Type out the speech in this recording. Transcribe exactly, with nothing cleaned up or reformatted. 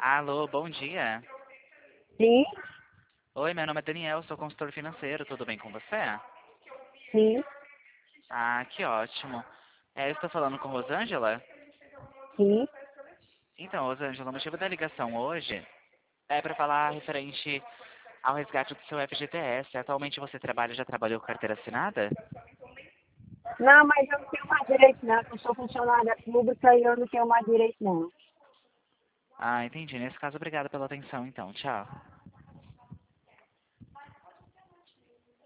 Alô, bom dia. Sim, Oi, meu nome é Daniel, sou consultor financeiro, tudo bem com você? sim, Ah, que ótimo. É, eu estou falando com Rosângela? sim. Então, Rosângela, o motivo da ligação hoje é para falar referente ao resgate do seu F G T S. Atualmente você trabalha, já trabalhou com carteira assinada? Não, mas eu não tenho mais direito não, eu sou funcionária pública e eu não tenho mais direito não. Ah, entendi. Nesse caso, obrigada pela atenção, então. Tchau.